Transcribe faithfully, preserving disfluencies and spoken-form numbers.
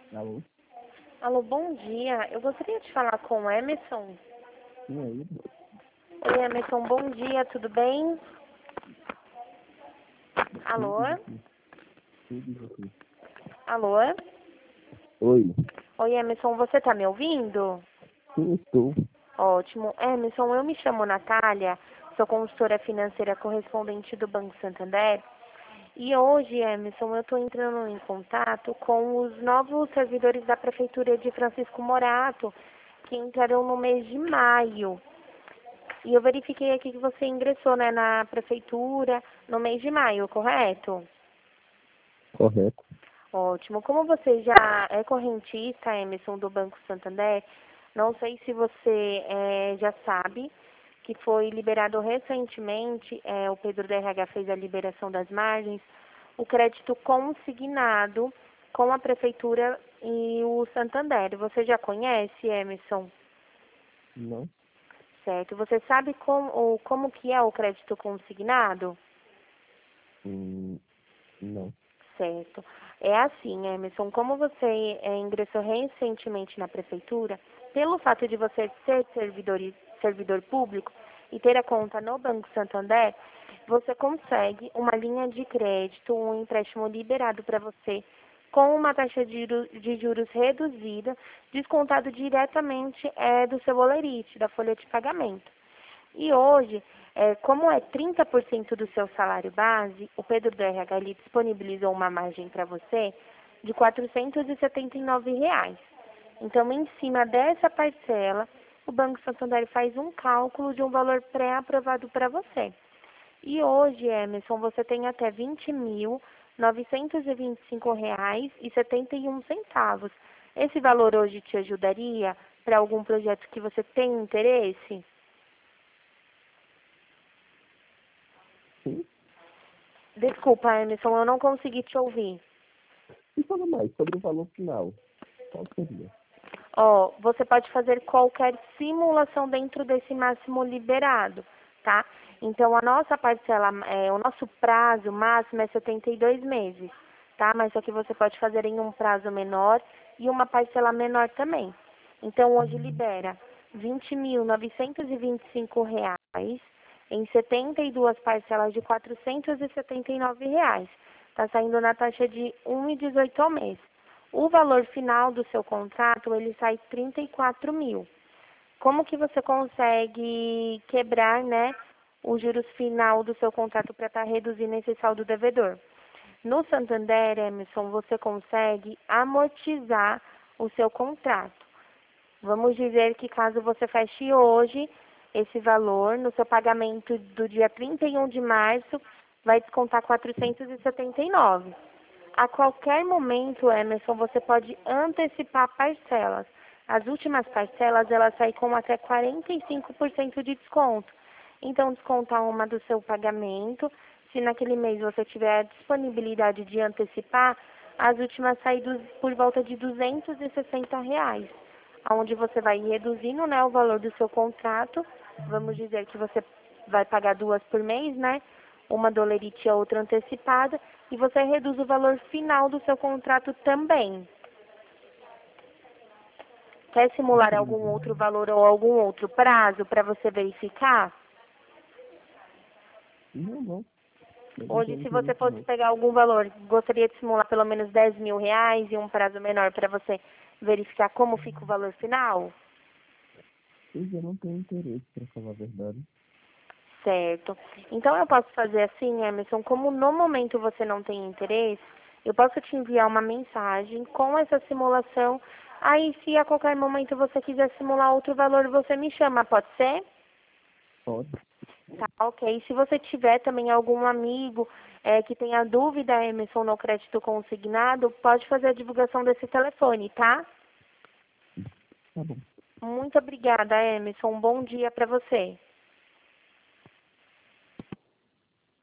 Alô? Alô, bom dia. Eu gostaria de falar com o Emerson. Sim, aí. Oi, Emerson, bom dia, tudo bem? Alô? Tudo aqui. Tudo aqui. Alô? Oi. Oi, Emerson, você tá me ouvindo? Sim, estou. Ótimo. Emerson, eu me chamo Natália, sou consultora financeira correspondente do Banco Santander. E hoje, Emerson, eu estou entrando em contato com os novos servidores da Prefeitura de Francisco Morato, que entrarão no mês de maio. E eu verifiquei aqui que você ingressou, né, na prefeitura no mês de maio, correto? Correto. Ótimo. Como você já é correntista, Emerson, do Banco Santander, não sei se você eh, já sabe que foi liberado recentemente, eh, o Pedro da R H fez a liberação das margens, o crédito consignado com a prefeitura e o Santander. Você já conhece, Emerson? Não? Certo. Você sabe como, como que é o crédito consignado? Hum, não. Certo. É assim, Emerson, como você é, ingressou recentemente na prefeitura, pelo fato de você ser servidor, servidor público e ter a conta no Banco Santander, você consegue uma linha de crédito, um empréstimo liberado para você, com uma taxa de, de juros reduzida, descontado diretamente é, do seu holerite, da folha de pagamento. E hoje, é, como é trinta por cento do seu salário base, o Pedro do R H ele disponibilizou uma margem para você de quatrocentos e setenta e nove reais. Então, em cima dessa parcela, o Banco Santander faz um cálculo de um valor pré-aprovado para você. E hoje, Emerson, você tem até vinte mil novecentos e vinte e cinco reais e setenta e um centavos. Esse valor hoje te ajudaria para algum projeto que você tem interesse? Sim. Desculpa, Emerson, eu não consegui te ouvir. E fala mais sobre o valor final. Qual seria? Ó, você pode fazer qualquer simulação dentro desse máximo liberado, tá? Então, a nossa parcela, é, o nosso prazo máximo é setenta e dois meses, tá? Mas só que você pode fazer em um prazo menor e uma parcela menor também. Então, hoje libera vinte mil novecentos e vinte e cinco reais em setenta e duas parcelas de quatrocentos e setenta e nove reais. Está saindo na taxa de um vírgula dezoito ao mês. O valor final do seu contrato, ele sai trinta e quatro mil. Como que você consegue quebrar, né, os juros final do seu contrato para estar reduzindo esse saldo devedor? No Santander, Emerson, você consegue amortizar o seu contrato. Vamos dizer que caso você feche hoje esse valor, no seu pagamento do dia trinta e um de março, vai descontar quatrocentos e setenta e nove. A qualquer momento, Emerson, você pode antecipar parcelas. As últimas parcelas, elas saem com até quarenta e cinco por cento de desconto. Então, descontar uma do seu pagamento. Se naquele mês você tiver a disponibilidade de antecipar, as últimas saem dos- por volta de duzentos e sessenta reais, onde você vai reduzindo, né, o valor do seu contrato. Vamos dizer que você vai pagar duas por mês, né? Uma dolerite e a outra antecipada, e você reduz o valor final do seu contrato também. Quer simular algum Entendi. outro valor ou algum outro prazo para você verificar? Não, não. Eu não Hoje, tenho se você interesse, fosse não. pegar algum valor, gostaria de simular pelo menos dez mil reais e um prazo menor para você verificar como fica o valor final? Pois eu não tenho interesse, para falar a verdade. Certo. Então eu posso fazer assim, Emerson, como no momento você não tem interesse, eu posso te enviar uma mensagem com essa simulação. Aí, se a qualquer momento você quiser simular outro valor, você me chama, pode ser? Pode. Tá, ok. Se você tiver também algum amigo é, que tenha dúvida, Emerson, no crédito consignado, pode fazer a divulgação desse telefone, tá? Tá bom. Muito obrigada, Emerson. Um bom dia para você.